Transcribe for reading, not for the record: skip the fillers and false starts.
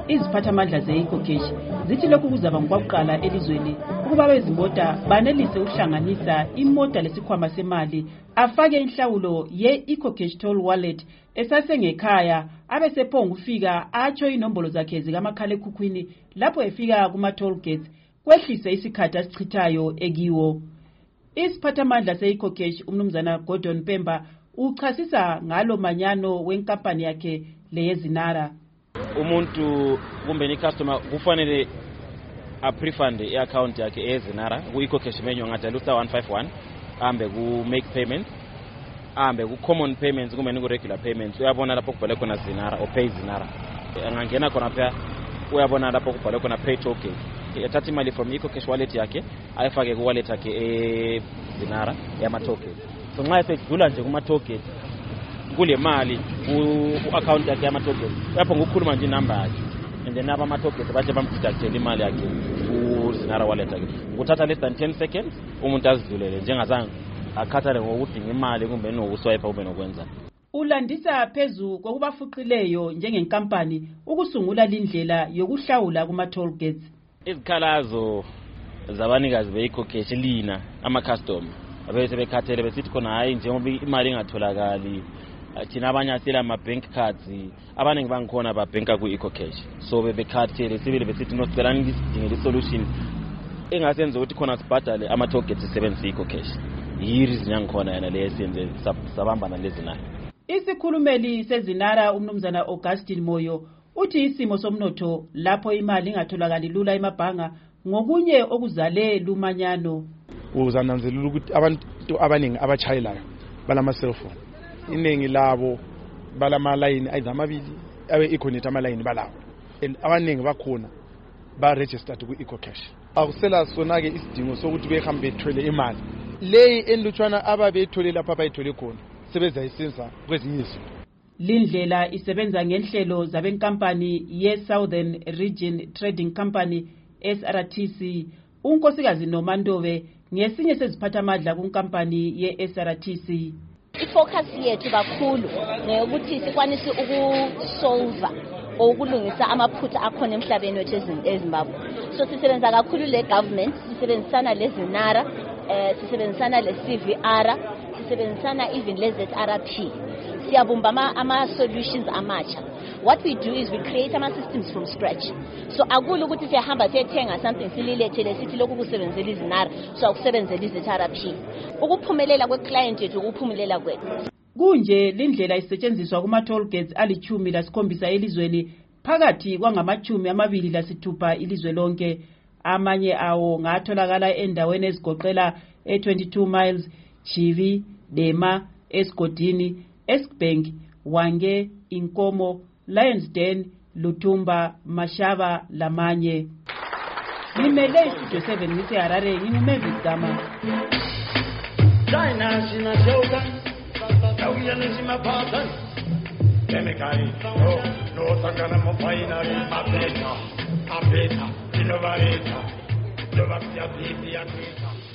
Iziphathamandla ze-EcoCash zithi lokhu kuzaba ngokwakuqala elizweni ukuba bezimota banelise ukuhlanganisa imota lesikhwama semali afake inhlawulo ye-EcoCash Toll Wallet esasengekhaya abesephonga ukufika atsho inombolo zakhe zikamakhalekhukhwini lapho efika kuma-toll gates kwehlise isikhathi asichithayo ekiwo. Isiphathamandla se-EcoCash umnumzana Gordon Pemba uchasisa ngalo manyano wenkampani yakhe leyezinara. Umuntu kumbe ni customer kufanele a prefund i-account yakhe eyezinara ku-EcoCash menu ngadala *151 ahambe ku make payment ahambe ku common payments kumbe ku regular payments uyabona lapho kubhalwe khona zinara or pay zinara angangena khona phela uyabona lapho kubhalwe khona pay token yathatha imali from EcoCash wallet yakhe ayifake ku wallet yakhe ezinara yama token so nxa esedlula nje kuma token kule mali ku-account yakhe yama-token uyapho ngokukhuluma nje inamba yakhe and then abama-token bathi bamdeductele imali yakhe ku-zinara wallet yakhe kuthatha less than 10 seconds umuntu azidlulele njengazange akhathale ngokudinga imali kumbe nokuswipe ube nokwenza. Ulandisa phezu kokubafuqileyo njengenkampani ukusungula lindlela yokuhlawula kuma-toll gates. Izikhalazo zabanikazi be-EcoCash lina ama-customer abese bekhathele besithi khona hayi njengoba imali ingatholakali thina abanye asela ama-bank cards abaningi bangikhona babhenka ku-EcoCash so bebekhathele sibili besithi nosicela ngisidingele i-solution engasenza ukuthi khona sibhadale ama-toll gates sisebenzisa i-EcoCash yireason yangikhona yana leyo siyenze sabambana lezinara. Isikhulumeli sezinara umnumzana Augustine Moyo uthi isimo somnotho lapho imali ingatholakali lula emabhanga ngokunye okuzale lumanyano. Uzananzelela ukuthi abantu abaningi abachayelayo balama cellphone iningi labo balama line ayizamabili abe-eConnect ama-line balawo and abaningi bakhona ba-registered ku-EcoCash. Akusela sona-ke isidingo sokuthi behambe bethwele imali leyi enlutshwana ababeyithole lapho abayithole khona sebezayisenza kwezinye izinto. Lindlela isebenza ngenhlelo zabenkampani ye-Southern Region Trading Company SRTC. Unkosikazi Nomandove ngesinye seziphathamandla kunkampani ye-SRTC. Ifocus yethu kakhulu ngokuthi sikwanise ukusolva ukulungisa amaphutha akhona emhlabeni wethu eZimbabwe. So sisebenza kakhulu le government, sisebenzisana lezinara, sisebenzisana le-CVR, sisebenzisana even le-ZRP. Siyabumba ama-solutions amatsha. What we do is we create ama-systems from scratch. So akulu ukuthi siyahamba siyethenga something sililethele sithi lokhu kusebenzela izinara so akusebenzela i-ZRP. Ukuphumelela kwe-client yethu ukuphumelela kwethu. Kunje lindlela isetshenziswa kuma-toll gates ali-17 elizweni phakathi kwangama-26 ilizwe lonke. Amanye awo ngatholakala endaweni ezigoqela 22 miles, Chivi, Dema, Esgodini, Eskbank, Wange, Inkomo, Lionsden, Lutumba, Mashaba, lamanye. Ngimele Studio 7 ngise Harare nginuMavis Gama. China sina shoga tawiyana sima patan kemikali no sangana mo finally apeta inovareta no vakya bibi ya